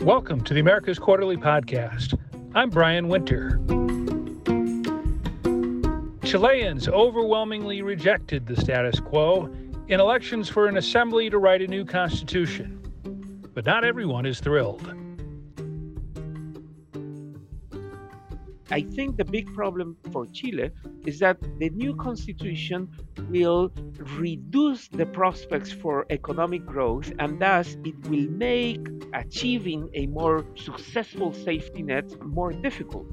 Welcome to the America's Quarterly Podcast. I'm Brian Winter. Chileans overwhelmingly rejected the status quo in elections for an assembly to write a new constitution. But not everyone is thrilled. I think the big problem for Chile is that the new constitution will reduce the prospects for economic growth, and thus it will make achieving a more successful safety net more difficult.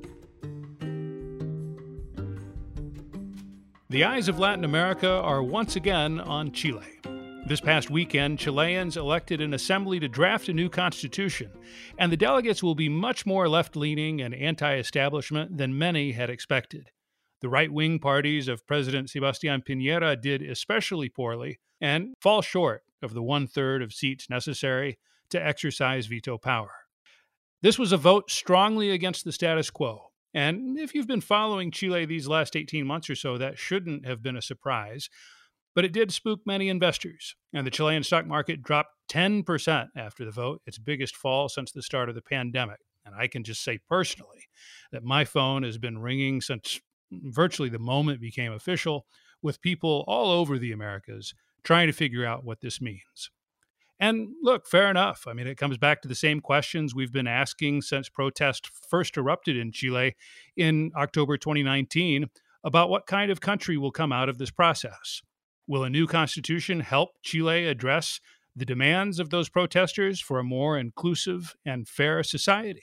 The eyes of Latin America are once again on Chile. This past weekend, Chileans elected an assembly to draft a new constitution, and the delegates will be much more left-leaning and anti-establishment than many had expected. The right-wing parties of President Sebastián Piñera did especially poorly and fall short of the one-third of seats necessary to exercise veto power. This was a vote strongly against the status quo, and if you've been following Chile these last 18 months or so, that shouldn't have been a surprise. But it did spook many investors, and the Chilean stock market dropped 10% after the vote, its biggest fall since the start of the pandemic. And I can just say personally that my phone has been ringing since virtually the moment it became official, with people all over the Americas trying to figure out what this means. And look, fair enough. I mean, it comes back to the same questions we've been asking since protest first erupted in Chile in October 2019 about what kind of country will come out of this process. Will a new constitution help Chile address the demands of those protesters for a more inclusive and fair society?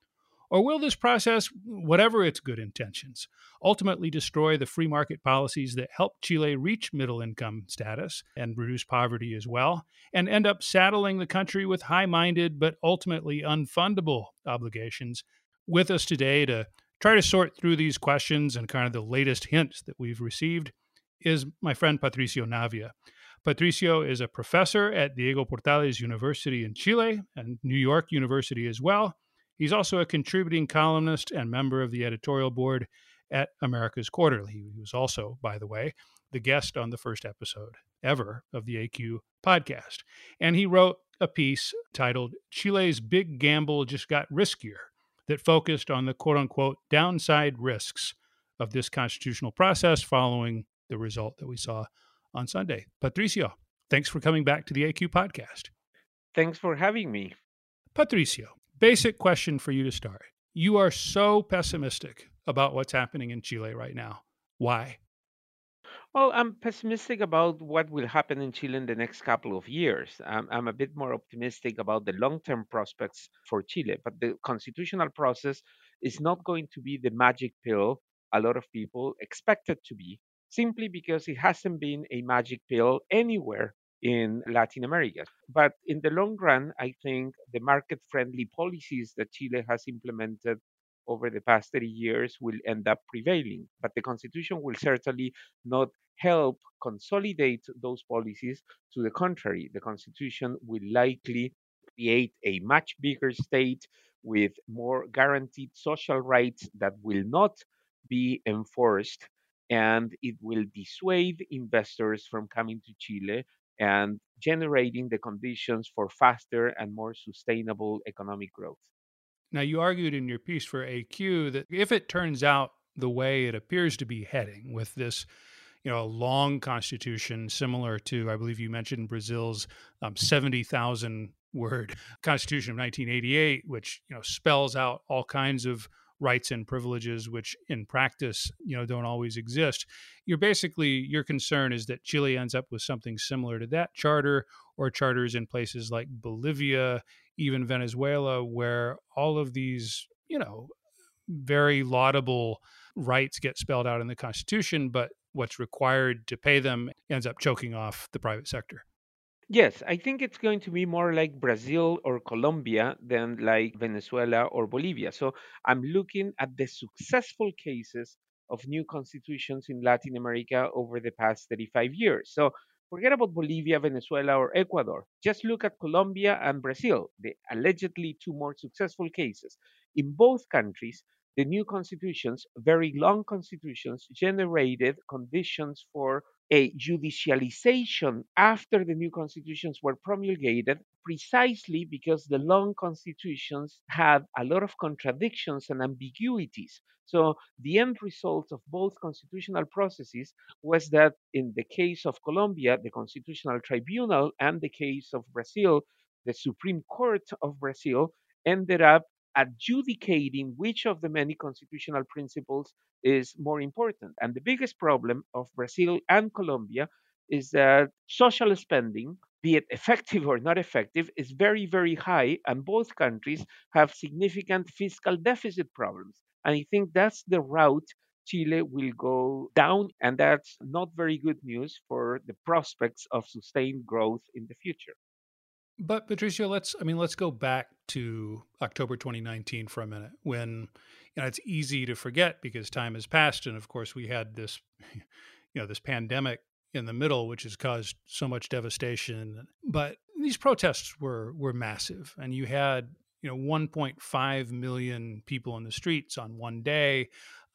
Or will this process, whatever its good intentions, ultimately destroy the free market policies that help Chile reach middle income status and reduce poverty as well, and end up saddling the country with high-minded but ultimately unfundable obligations? With us today to try to sort through these questions and kind of the latest hints that we've received is my friend Patricio Navia. Patricio is a professor at Diego Portales University in Chile and New York University as well. He's also a contributing columnist and member of the editorial board at America's Quarterly. He was also, by the way, the guest on the first episode ever of the AQ podcast. And he wrote a piece titled "Chile's Big Gamble Just Got Riskier" that focused on the quote-unquote downside risks of this constitutional process following the result that we saw on Sunday. Patricio, thanks for coming back to the AQ podcast. Thanks for having me. Patricio, basic question for you to start. You are so pessimistic about what's happening in Chile right now. Why? Well, I'm pessimistic about what will happen in Chile in the next couple of years. I'm a bit more optimistic about the long term prospects for Chile, but the constitutional process is not going to be the magic pill a lot of people expect it to be, simply because it hasn't been a magic pill anywhere in Latin America. But in the long run, I think the market friendly policies that Chile has implemented over the past 30 years will end up prevailing. But the constitution will certainly not help consolidate those policies. To the contrary, the constitution will likely create a much bigger state with more guaranteed social rights that will not be enforced, and it will dissuade investors from coming to Chile and generating the conditions for faster and more sustainable economic growth. Now, you argued in your piece for AQ that if it turns out the way it appears to be heading with this, a long constitution similar to, I believe you mentioned Brazil's 70,000 word constitution of 1988, which, spells out all kinds of rights and privileges, which in practice, don't always exist. Your concern is that Chile ends up with something similar to that charter, or charters in places like Bolivia, even Venezuela, where all of these, very laudable rights get spelled out in the Constitution, but what's required to pay them ends up choking off the private sector. Yes, I think it's going to be more like Brazil or Colombia than like Venezuela or Bolivia. So I'm looking at the successful cases of new constitutions in Latin America over the past 35 years. So forget about Bolivia, Venezuela, or Ecuador. Just look at Colombia and Brazil, the allegedly two more successful cases. In both countries, the new constitutions, very long constitutions, generated conditions for a judicialization after the new constitutions were promulgated, precisely because the long constitutions had a lot of contradictions and ambiguities. So the end result of both constitutional processes was that in the case of Colombia, the Constitutional Tribunal, and the case of Brazil, the Supreme Court of Brazil, ended up adjudicating which of the many constitutional principles is more important. And the biggest problem of Brazil and Colombia is that social spending, be it effective or not effective, is very, very high, and both countries have significant fiscal deficit problems. And I think that's the route Chile will go down, and that's not very good news for the prospects of sustained growth in the future. But Patricio, let's go back to October 2019 for a minute when it's easy to forget because time has passed and of course we had this this pandemic in the middle which has caused so much devastation. But these protests were massive and you had 1.5 million people in the streets on one day,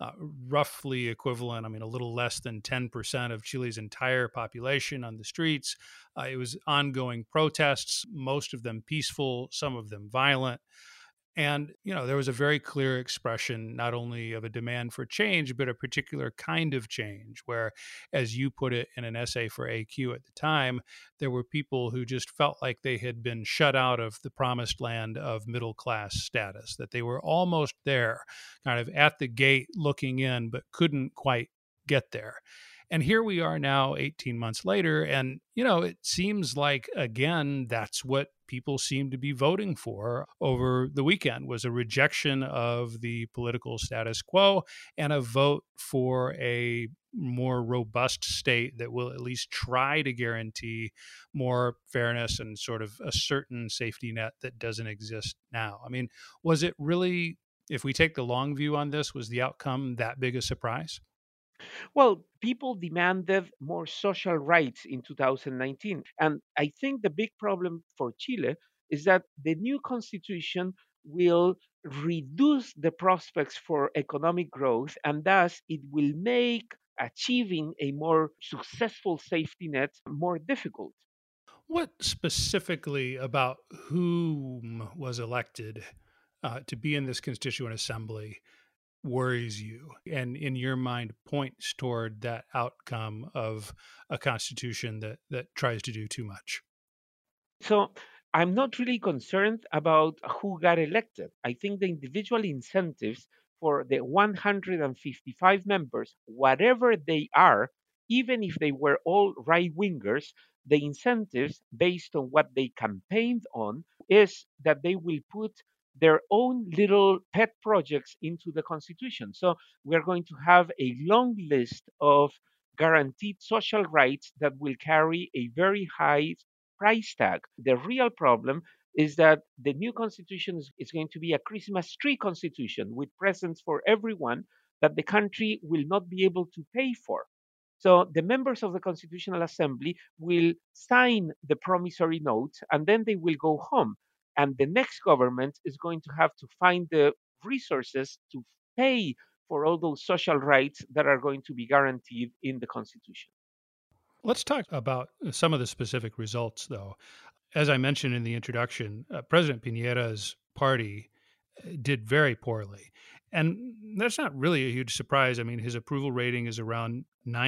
roughly equivalent, I mean, a little less than 10% of Chile's entire population on the streets. It was ongoing protests, most of them peaceful, some of them violent. And, there was a very clear expression not only of a demand for change, but a particular kind of change where, as you put it in an essay for AQ at the time, there were people who just felt like they had been shut out of the promised land of middle class status, that they were almost there, kind of at the gate looking in, but couldn't quite get there. And here we are now 18 months later. And, it seems like, again, that's what people seem to be voting for over the weekend was a rejection of the political status quo and a vote for a more robust state that will at least try to guarantee more fairness and sort of a certain safety net that doesn't exist now. I mean, was it really, if we take the long view on this, was the outcome that big a surprise? Well, people demanded more social rights in 2019. And I think the big problem for Chile is that the new constitution will reduce the prospects for economic growth, and thus it will make achieving a more successful safety net more difficult. What specifically about whom was elected to be in this constituent assembly worries you and in your mind points toward that outcome of a constitution that tries to do too much? So I'm not really concerned about who got elected. I think the individual incentives for the 155 members, whatever they are, even if they were all right wingers, the incentives based on what they campaigned on is that they will put their own little pet projects into the constitution. So we're going to have a long list of guaranteed social rights that will carry a very high price tag. The real problem is that the new constitution is going to be a Christmas tree constitution with presents for everyone that the country will not be able to pay for. So the members of the Constitutional Assembly will sign the promissory notes and then they will go home. And the next government is going to have to find the resources to pay for all those social rights that are going to be guaranteed in the Constitution. Let's talk about some of the specific results though. As I mentioned in the introduction, President Piñera's party did very poorly. And that's not really a huge surprise. I mean, his approval rating is around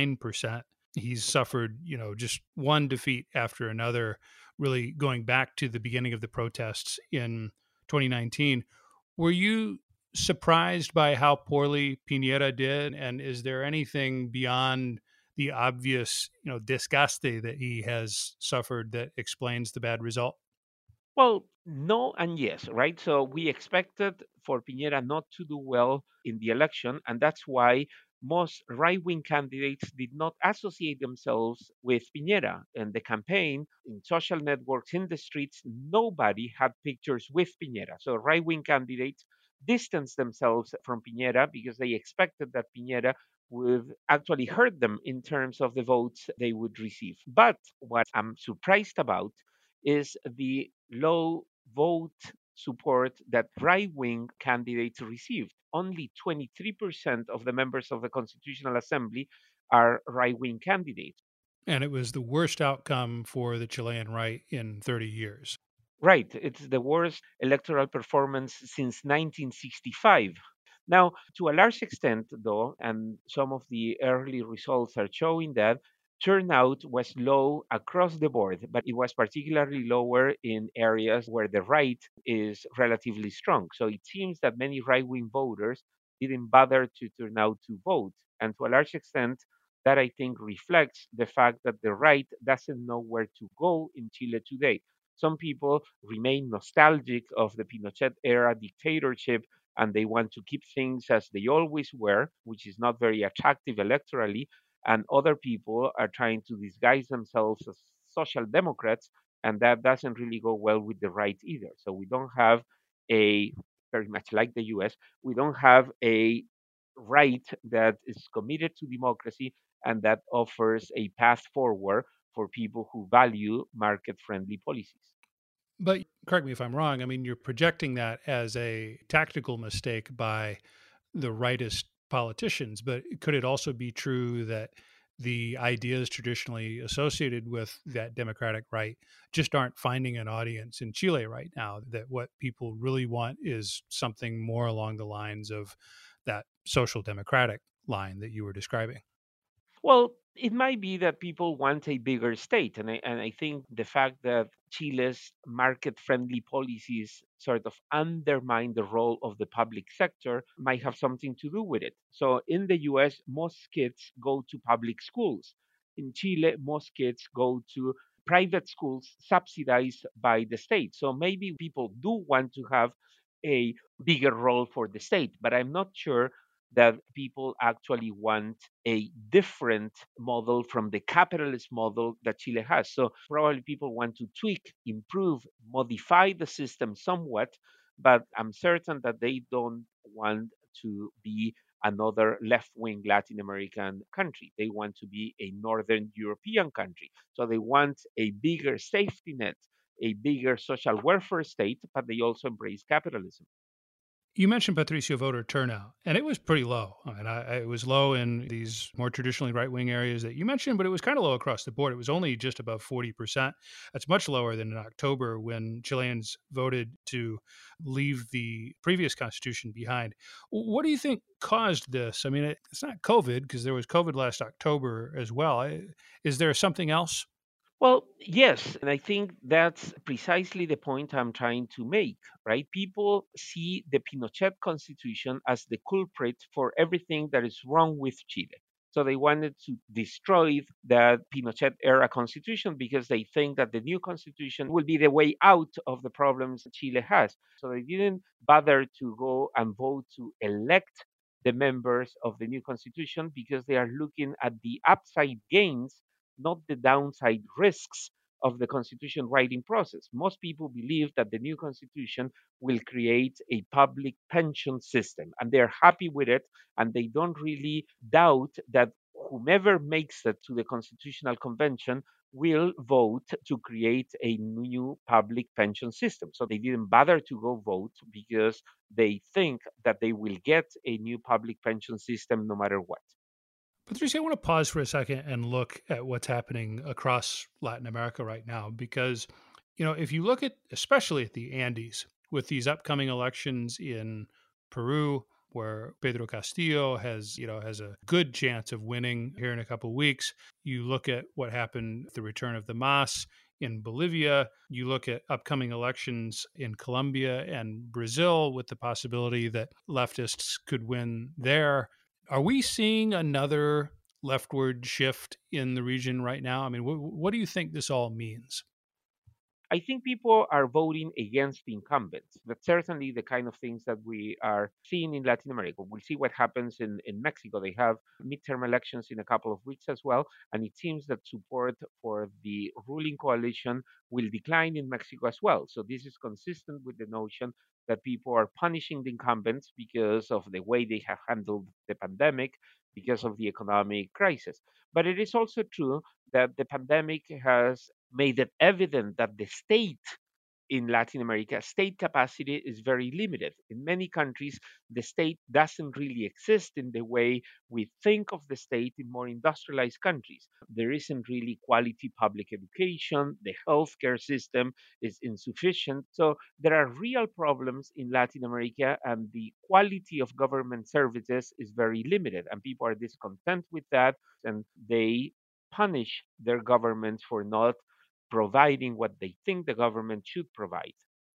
9%. He's suffered, just one defeat after another, really going back to the beginning of the protests in 2019. Were you surprised by how poorly Piñera did? And is there anything beyond the obvious, disgust that he has suffered that explains the bad result? Well, no and yes, right? So we expected for Piñera not to do well in the election, and that's why most right wing candidates did not associate themselves with Piñera. In the campaign, in social networks, in the streets, nobody had pictures with Piñera. So right wing candidates distanced themselves from Piñera because they expected that Piñera would actually hurt them in terms of the votes they would receive. But what I'm surprised about is the low vote support that right wing candidates received. Only 23% of the members of the Constitutional Assembly are right wing candidates. And it was the worst outcome for the Chilean right in 30 years. Right. It's the worst electoral performance since 1965. Now, to a large extent, though, and some of the early results are showing that turnout was low across the board, but it was particularly lower in areas where the right is relatively strong. So it seems that many right wing voters didn't bother to turn out to vote. And to a large extent, that I think reflects the fact that the right doesn't know where to go in Chile today. Some people remain nostalgic of the Pinochet era dictatorship and they want to keep things as they always were, which is not very attractive electorally. And other people are trying to disguise themselves as social democrats, and that doesn't really go well with the right either. So we don't have a, very much like the US, we don't have a right that is committed to democracy and that offers a path forward for people who value market friendly policies. But correct me if I'm wrong. I mean, you're projecting that as a tactical mistake by the rightist politicians, but could it also be true that the ideas traditionally associated with that democratic right just aren't finding an audience in Chile right now? That what people really want is something more along the lines of that social democratic line that you were describing? Well, it might be that people want a bigger state. And I think the fact that Chile's market friendly policies sort of undermine the role of the public sector might have something to do with it. So in the US, most kids go to public schools. In Chile, most kids go to private schools subsidized by the state. So maybe people do want to have a bigger role for the state, but I'm not sure that people actually want a different model from the capitalist model that Chile has. So probably people want to tweak, improve, modify the system somewhat, but I'm certain that they don't want to be another left wing Latin American country. They want to be a Northern European country. So they want a bigger safety net, a bigger social welfare state, but they also embrace capitalism. You mentioned Patricio voter turnout, and it was pretty low. I mean, it was low in these more traditionally right wing areas that you mentioned, but it was kind of low across the board. It was only just above 40%. That's much lower than in October when Chileans voted to leave the previous constitution behind. What do you think caused this? I mean, it's not COVID because there was COVID last October as well. Is there something else? Well, yes, and I think that's precisely the point I'm trying to make, right? People see the Pinochet constitution as the culprit for everything that is wrong with Chile. So they wanted to destroy that Pinochet era constitution because they think that the new constitution will be the way out of the problems that Chile has. So they didn't bother to go and vote to elect the members of the new constitution because they are looking at the upside gains, not the downside risks of the constitution writing process. Most people believe that the new constitution will create a public pension system, and they're happy with it, and they don't really doubt that whomever makes it to the constitutional convention will vote to create a new public pension system. So they didn't bother to go vote because they think that they will get a new public pension system no matter what. Patricia, I want to pause for a second and look at what's happening across Latin America right now because, if you look at, especially at the Andes, with these upcoming elections in Peru, where Pedro Castillo has a good chance of winning here in a couple of weeks. You look at what happened at the return of the MAS in Bolivia. You look at upcoming elections in Colombia and Brazil with the possibility that leftists could win there. Are we seeing another leftward shift in the region right now? I mean, what do you think this all means? I think people are voting against the incumbents. That's certainly the kind of things that we are seeing in Latin America. We'll see what happens in Mexico. They have midterm elections in a couple of weeks as well. And it seems that support for the ruling coalition will decline in Mexico as well. So this is consistent with the notion that people are punishing the incumbents because of the way they have handled the pandemic, because of the economic crisis. But it is also true that the pandemic has made it evident that the state in Latin America, state capacity is very limited. In many countries, the state doesn't really exist in the way we think of the state in more industrialized countries. There isn't really quality public education, the healthcare system is insufficient. So there are real problems in Latin America, and the quality of government services is very limited, and people are discontent with that, and they punish their governments for not providing what they think the government should provide.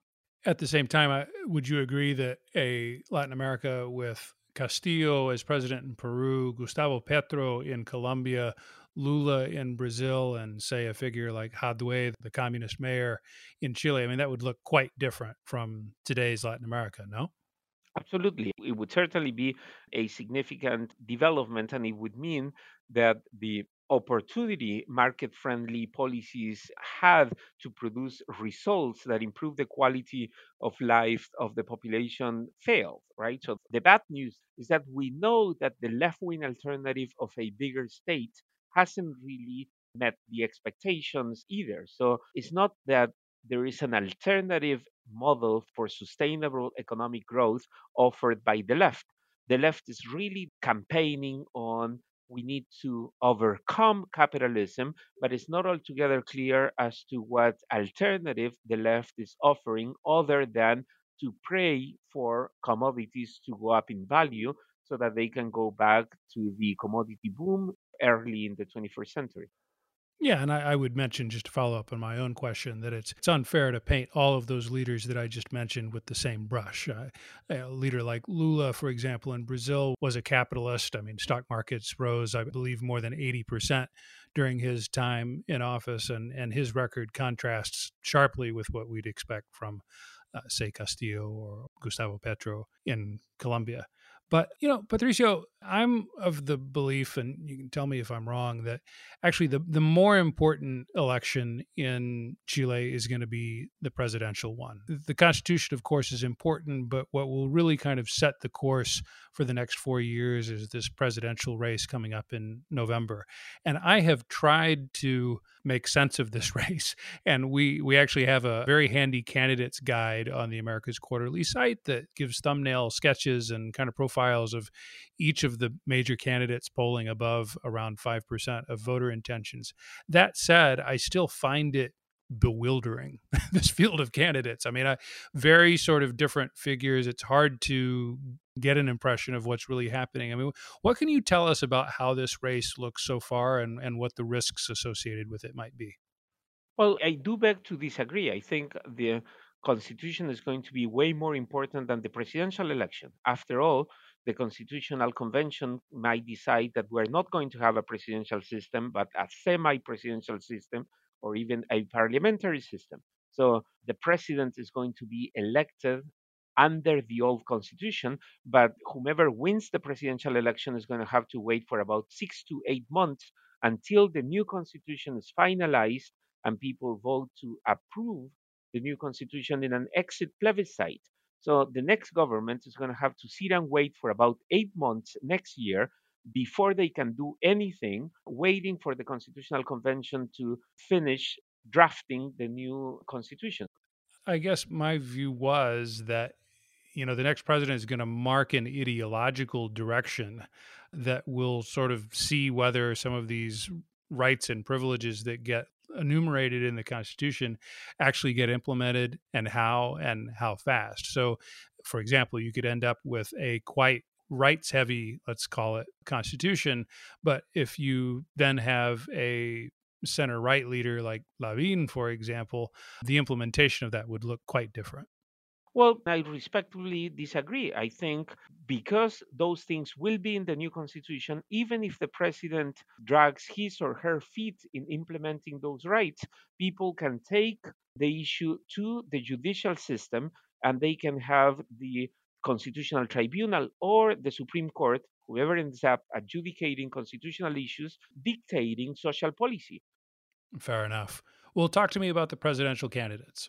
At the same time, would you agree that a Latin America with Castillo as president in Peru, Gustavo Petro in Colombia, Lula in Brazil, and say a figure like Jadwe, the communist mayor in Chile, I mean, that would look quite different from today's Latin America, no? Absolutely. It would certainly be a significant development, and it would mean that the opportunity market friendly policies had to produce results that improve the quality of life of the population failed, right? So the bad news is that we know that the left wing alternative of a bigger state hasn't really met the expectations either. So it's not that there is an alternative model for sustainable economic growth offered by the left. The left is really campaigning on we need to overcome capitalism, but it's not altogether clear as to what alternative the left is offering other than to pray for commodities to go up in value so that they can go back to the commodity boom early in the 21st century. Yeah, and I would mention, just to follow up on my own question, that it's unfair to paint all of those leaders that I just mentioned with the same brush. A leader like Lula, for example, in Brazil, was a capitalist. I mean, stock markets rose, I believe, more than 80% during his time in office, and his record contrasts sharply with what we'd expect from, say, Castillo or Gustavo Petro in Colombia. But, Patricio, I'm of the belief, and you can tell me if I'm wrong, that actually the more important election in Chile is going to be the presidential one. The Constitution, of course, is important, but what will really kind of set the course for the next 4 years is this presidential race coming up in November. And I have tried to make sense of this race. And we actually have a very handy candidates guide on the Americas Quarterly site that gives thumbnail sketches and kind of profiles of each of the major candidates polling above around 5% of voter intentions. That said, I still find it bewildering, this field of candidates. I mean, very sort of different figures. It's hard to get an impression of what's really happening. I mean, what can you tell us about how this race looks so far, and what the risks associated with it might be? Well, I do beg to disagree. I think the constitution is going to be way more important than the presidential election. After all, the constitutional convention might decide that we're not going to have a presidential system, but a semi presidential system or even a parliamentary system. So the president is going to be elected under the old constitution, but whomever wins the presidential election is going to have to wait for about 6 to 8 months until the new constitution is finalized and people vote to approve the new constitution in an exit plebiscite. So the next government is going to have to sit and wait for about 8 months next year before they can do anything, waiting for the Constitutional Convention to finish drafting the new constitution. I guess my view was that the next president is going to mark an ideological direction that will sort of see whether some of these rights and privileges that get enumerated in the Constitution actually get implemented, and how fast. So, for example, you could end up with a quite rights heavy, let's call it, constitution, but if you then have a center right leader like Lavin, for example, the implementation of that would look quite different. Well, I respectfully disagree. I think because those things will be in the new constitution, even if the president drags his or her feet in implementing those rights, people can take the issue to the judicial system and they can have the constitutional tribunal or the Supreme Court, whoever ends up adjudicating constitutional issues, dictating social policy. Fair enough. Well, talk to me about the presidential candidates.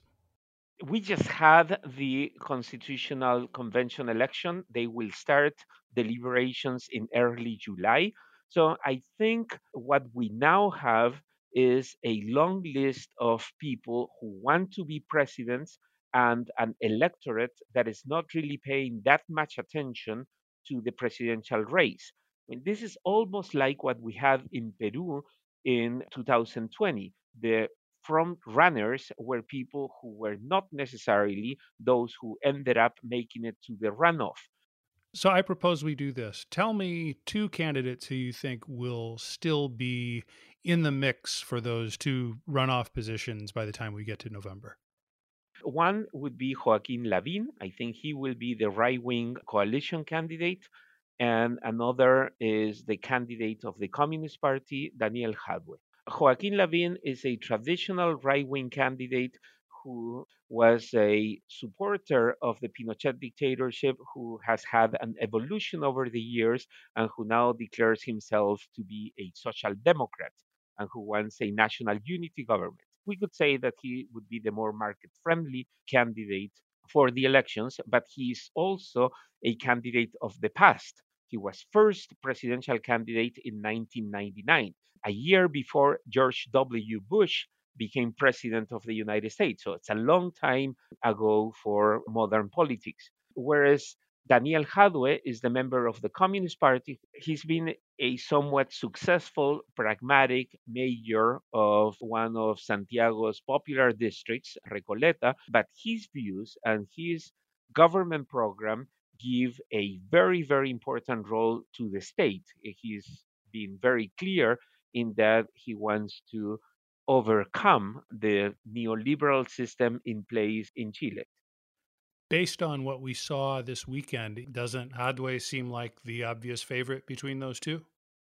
We just had the constitutional convention election. They will start deliberations in early July. So I think what we now have is a long list of people who want to be presidents and an electorate that is not really paying that much attention to the presidential race. I mean, this is almost like what we had in Peru in 2020. The front runners were people who were not necessarily those who ended up making it to the runoff. So I propose we do this. Tell me two candidates who you think will still be in the mix for those two runoff positions by the time we get to November. One would be Joaquin Lavín. I think he will be the right wing coalition candidate. And another is the candidate of the Communist Party, Daniel Jadwe. Joaquin Lavín is a traditional right wing candidate who was a supporter of the Pinochet dictatorship, who has had an evolution over the years, and who now declares himself to be a social democrat and who wants a national unity government. We could say that he would be the more market friendly candidate for the elections, but he is also a candidate of the past. He was first presidential candidate in 1999, a year before George W. Bush became president of the United States. So it's a long time ago for modern politics. Whereas Daniel Jadwe is the member of the Communist Party. He's been a somewhat successful, pragmatic mayor of one of Santiago's popular districts, Recoleta, but his views and his government program give a very, very important role to the state. He's been very clear in that he wants to overcome the neoliberal system in place in Chile. Based on what we saw this weekend, doesn't Hadwe seem like the obvious favorite between those two?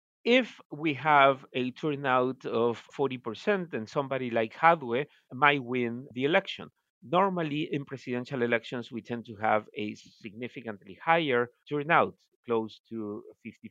If we have a turnout of 40%, then somebody like Hadwe might win the election. Normally, in presidential elections, we tend to have a significantly higher turnout, close to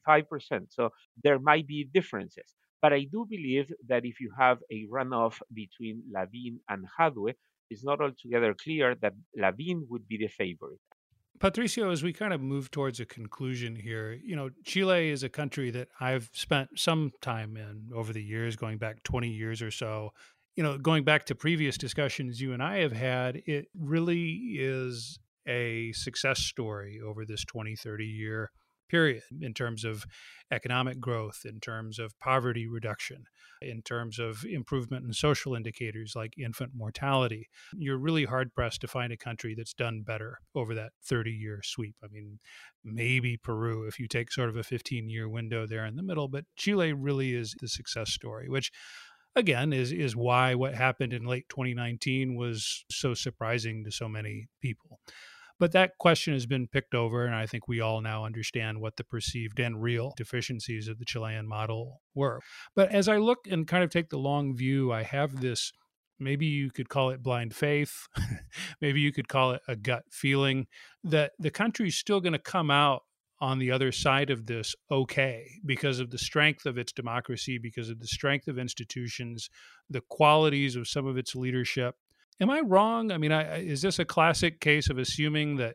55%. So there might be differences. But I do believe that if you have a runoff between Lavín and Hadwe, it's not altogether clear that Lavín would be the favorite. Patricio, as we kind of move towards a conclusion here, Chile is a country that I've spent some time in over the years, going back 20 years or so. Going back to previous discussions you and I have had, it really is a success story over this 20, 30-year period in terms of economic growth, in terms of poverty reduction, in terms of improvement in social indicators like infant mortality. You're really hard pressed to find a country that's done better over that 30-year sweep. I mean, maybe Peru, if you take sort of a 15-year window there in the middle, but Chile really is the success story, which again is why what happened in late 2019 was so surprising to so many people. But that question has been picked over, and I think we all now understand what the perceived and real deficiencies of the Chilean model were. But as I look and kind of take the long view, I have this, maybe you could call it blind faith, maybe you could call it a gut feeling that the country's still going to come out on the other side of this okay because of the strength of its democracy, because of the strength of institutions, the qualities of some of its leadership. Am I wrong? I mean, is this a classic case of assuming that,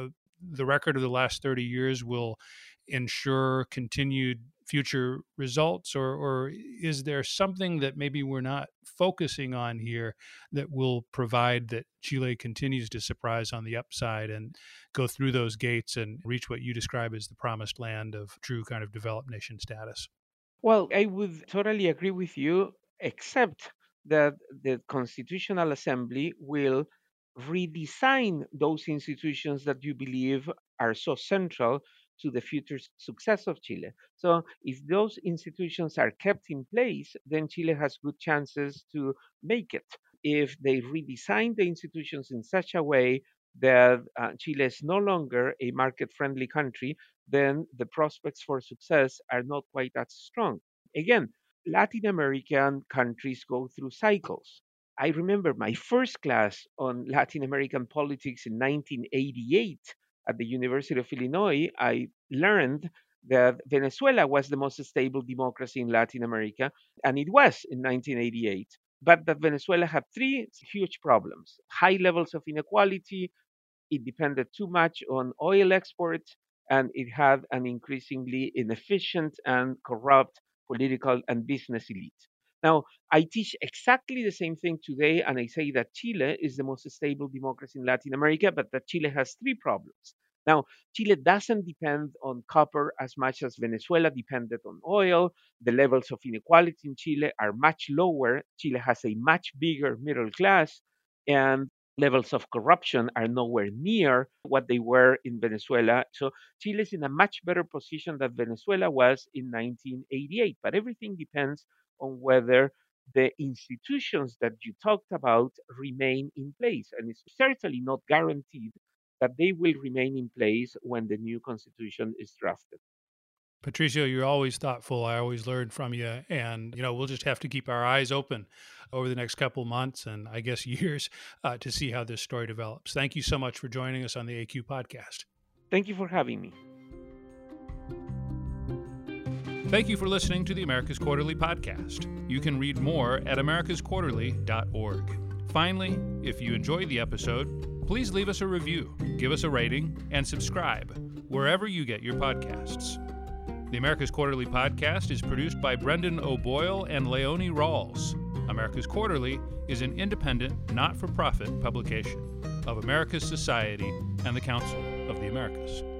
the record of the last 30 years will ensure continued future results, or is there something that maybe we're not focusing on here that will provide that Chile continues to surprise on the upside and go through those gates and reach what you describe as the promised land of true kind of developed nation status? Well, I would totally agree with you, except that the Constitutional Assembly will redesign those institutions that you believe are so central to the future success of Chile. So, if those institutions are kept in place, then Chile has good chances to make it. If they redesign the institutions in such a way that Chile is no longer a market friendly country, then the prospects for success are not quite as strong. Again, Latin American countries go through cycles. I remember my first class on Latin American politics in 1988 at the University of Illinois. I learned that Venezuela was the most stable democracy in Latin America, and it was in 1988. But that Venezuela had three huge problems: high levels of inequality, it depended too much on oil exports, and it had an increasingly inefficient and corrupt political and business elite. Now, I teach exactly the same thing today, and I say that Chile is the most stable democracy in Latin America, but that Chile has three problems. Now, Chile doesn't depend on copper as much as Venezuela depended on oil. The levels of inequality in Chile are much lower. Chile has a much bigger middle class, and levels of corruption are nowhere near what they were in Venezuela. So Chile is in a much better position than Venezuela was in 1988. But everything depends on whether the institutions that you talked about remain in place. And it's certainly not guaranteed that they will remain in place when the new constitution is drafted. Patricio, you're always thoughtful. I always learn from you. And, we'll just have to keep our eyes open over the next couple months and I guess years to see how this story develops. Thank you so much for joining us on the AQ podcast. Thank you for having me. Thank you for listening to the America's Quarterly podcast. You can read more at americasquarterly.org. Finally, if you enjoyed the episode, please leave us a review, give us a rating, and subscribe wherever you get your podcasts. The America's Quarterly podcast is produced by Brendan O'Boyle and Leonie Rawls. America's Quarterly is an independent, not-for-profit publication of America's Society and the Council of the Americas.